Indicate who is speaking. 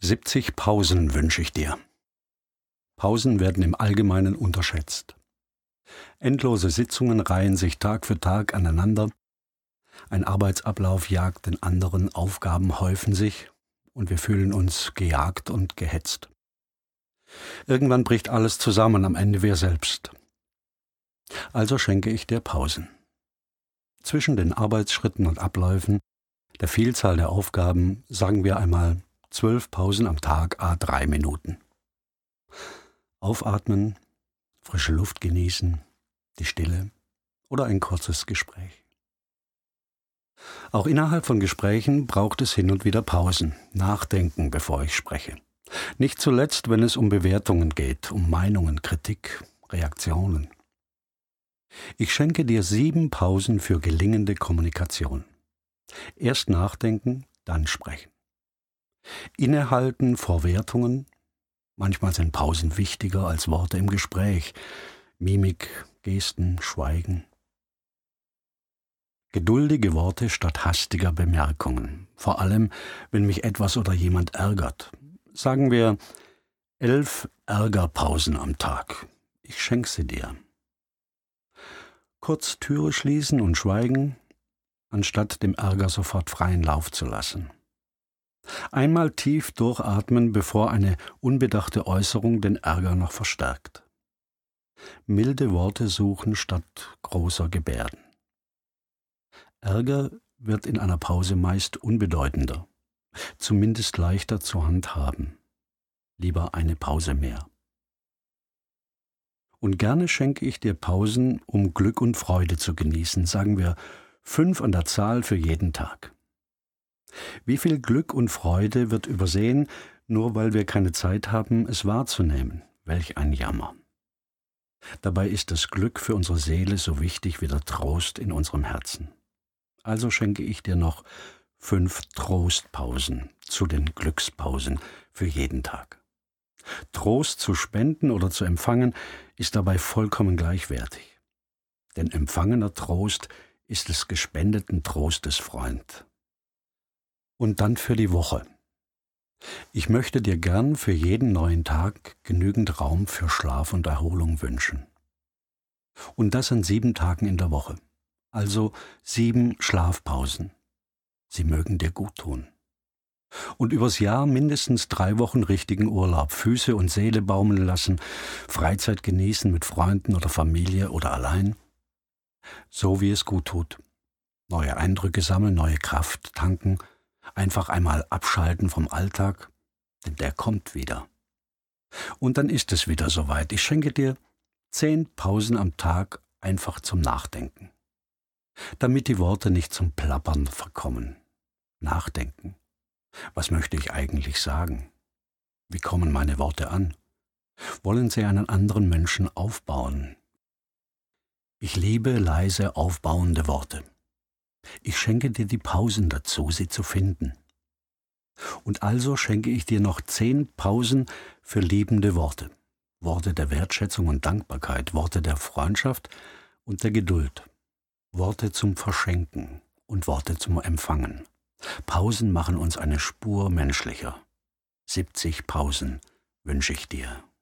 Speaker 1: 70 Pausen wünsche ich dir. Pausen werden im Allgemeinen unterschätzt. Endlose Sitzungen reihen sich Tag für Tag aneinander. Ein Arbeitsablauf jagt den anderen, Aufgaben häufen sich und wir fühlen uns gejagt und gehetzt. Irgendwann bricht alles zusammen, am Ende wir selbst. Also schenke ich dir Pausen. Zwischen den Arbeitsschritten und Abläufen, der Vielzahl der Aufgaben, sagen wir einmal 12 Pausen am Tag, à 3 Minuten. Aufatmen, frische Luft genießen, die Stille oder ein kurzes Gespräch. Auch innerhalb von Gesprächen braucht es hin und wieder Pausen, nachdenken, bevor ich spreche. Nicht zuletzt, wenn es um Bewertungen geht, um Meinungen, Kritik, Reaktionen. Ich schenke dir 7 Pausen für gelingende Kommunikation. Erst nachdenken, dann sprechen. Innehalten vor Wertungen. Manchmal sind Pausen wichtiger als Worte im Gespräch. Mimik, Gesten, Schweigen. Geduldige Worte statt hastiger Bemerkungen. Vor allem, wenn mich etwas oder jemand ärgert. Sagen wir 11 Ärgerpausen am Tag. Ich schenke sie dir. Kurz Türe schließen und schweigen, anstatt dem Ärger sofort freien Lauf zu lassen. Einmal tief durchatmen, bevor eine unbedachte Äußerung den Ärger noch verstärkt. Milde Worte suchen statt großer Gebärden. Ärger wird in einer Pause meist unbedeutender, zumindest leichter zu handhaben. Lieber eine Pause mehr. Und gerne schenke ich dir Pausen, um Glück und Freude zu genießen, sagen wir 5 an der Zahl für jeden Tag. Wie viel Glück und Freude wird übersehen, nur weil wir keine Zeit haben, es wahrzunehmen? Welch ein Jammer. Dabei ist das Glück für unsere Seele so wichtig wie der Trost in unserem Herzen. Also schenke ich dir noch 5 Trostpausen zu den Glückspausen für jeden Tag. Trost zu spenden oder zu empfangen ist dabei vollkommen gleichwertig. Denn empfangener Trost ist des gespendeten Trostes Freund. Und dann für die Woche. Ich möchte dir gern für jeden neuen Tag genügend Raum für Schlaf und Erholung wünschen. Und das an 7 Tagen in der Woche. Also 7 Schlafpausen. Sie mögen dir gut tun. Und übers Jahr mindestens 3 Wochen richtigen Urlaub, Füße und Seele baumeln lassen, Freizeit genießen mit Freunden oder Familie oder allein. So wie es gut tut. Neue Eindrücke sammeln, neue Kraft tanken, einfach einmal abschalten vom Alltag, denn der kommt wieder. Und dann ist es wieder soweit. Ich schenke dir 10 Pausen am Tag einfach zum Nachdenken. Damit die Worte nicht zum Plappern verkommen. Nachdenken. Was möchte ich eigentlich sagen? Wie kommen meine Worte an? Wollen sie einen anderen Menschen aufbauen? Ich liebe leise aufbauende Worte. Ich schenke dir die Pausen dazu, sie zu finden. Und also schenke ich dir noch 10 Pausen für liebende Worte. Worte der Wertschätzung und Dankbarkeit, Worte der Freundschaft und der Geduld. Worte zum Verschenken und Worte zum Empfangen. Pausen machen uns eine Spur menschlicher. 70 Pausen wünsche ich dir.